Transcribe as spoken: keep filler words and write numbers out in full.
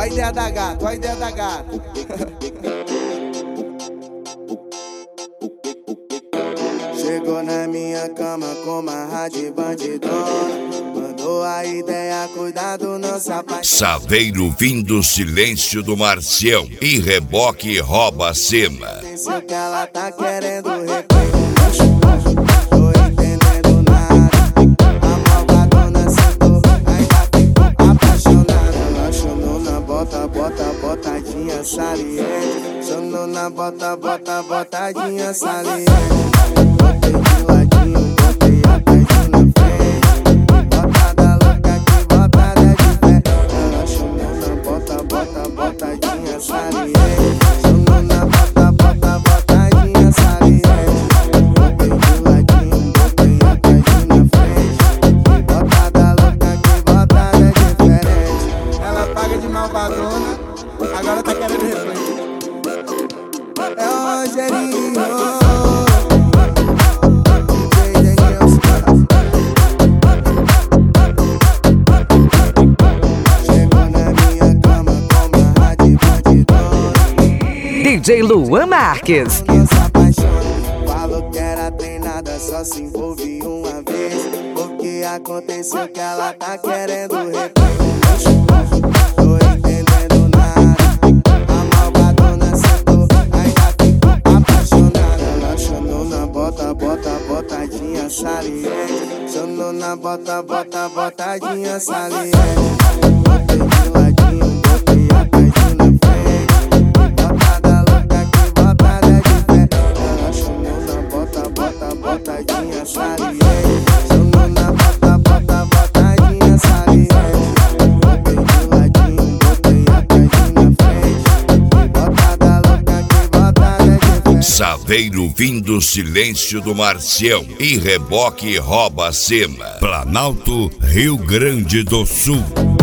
a ideia da gata, ó a ideia da gata. Chegou na minha cama com uma rádio bandidona. Mandou a ideia, cuidado, não se apaixone. Saveiro vindo silêncio do Marcião. E reboque rouba a cima. Se o que ela tá querendo repetir. Tô entendendo nada. A malvadona sentou, ainda ficou apaixonada. Ela chamou na bota, bota, botadinha saliente. Chamou na bota, bota, botadinha saliente. Botei de ladinho, botei atrás na frente. Botada louca que botada de pé. Ela chamou na bota, bota, botadinha saliente. Chamou na bota, bota, botadinha saliente. Botei de ladinho, botei atrás na frente. Botada louca que botada diferente. Ela paga de malvadona, agora tá querendo replay. É o Rogerinho. D J Luan Marques. Falou que era treinada, só se envolve uma vez. Porque aconteceu que ela tá querendo repetir. Tô entendendo nada. A malvadona sentou, ainda ficou apaixonada. Ela chamou na bota, bota, botadinha saliente. Chamou na bota, bota, botadinha saliente. Botei de ladinho, botei atrás na frente. Botadinha saliente, chamou na bota, bota, botadinha saliente. Botei de ladinho, botei atrás na frente. Botada louca que botada diferente. Saveiro vindo silêncio do Marcião. E reboque rouba a cima. Planalto, Rio Grande do Sul.